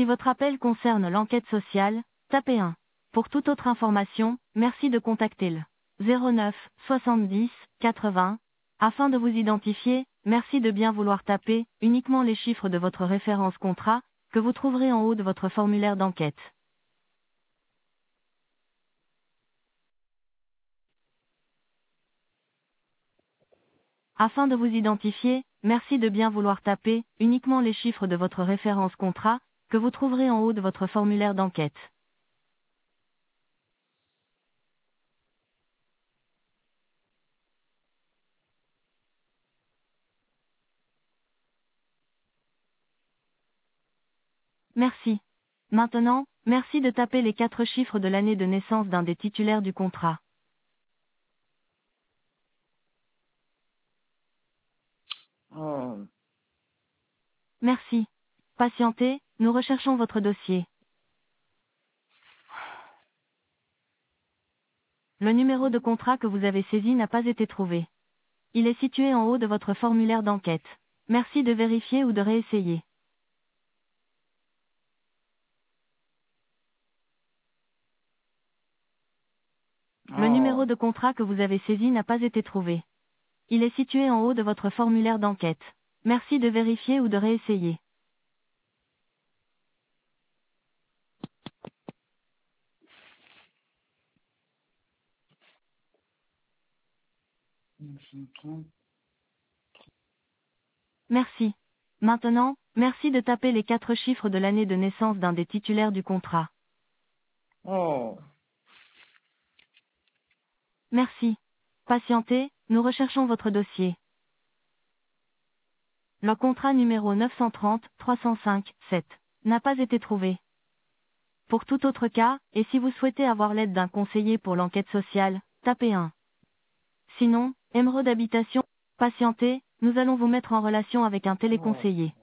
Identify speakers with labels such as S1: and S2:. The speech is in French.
S1: Si votre appel concerne l'enquête sociale, tapez 1. Pour toute autre information, merci de contacter le 09 70 80. Afin de vous identifier, merci de bien vouloir taper uniquement les chiffres de votre référence contrat, que vous trouverez en haut de votre formulaire d'enquête. Afin de vous identifier, merci de bien vouloir taper uniquement les chiffres de votre référence contrat, que vous trouverez en haut de votre formulaire d'enquête. Merci. Maintenant, merci de taper les 4 chiffres de l'année de naissance d'un des titulaires du contrat.
S2: Oh.
S1: Merci. Patientez, nous recherchons votre dossier. Le numéro de contrat que vous avez saisi n'a pas été trouvé. Il est situé en haut de votre formulaire d'enquête. Merci de vérifier ou de réessayer. Le
S2: Oh.
S1: numéro de contrat que vous avez saisi n'a pas été trouvé. Il est situé en haut de votre formulaire d'enquête. Merci de vérifier ou de réessayer. Merci. Maintenant, merci de taper les 4 chiffres de l'année de naissance d'un des titulaires du contrat.
S2: Oh.
S1: Merci. Patientez, nous recherchons votre dossier. Le contrat numéro 930-305-7 n'a pas été trouvé. Pour tout autre cas, et si vous souhaitez avoir l'aide d'un conseiller pour l'enquête sociale, tapez 1. Sinon, Émeraude Habitation, patientez, nous allons vous mettre en relation avec un
S2: Oh.
S1: téléconseiller.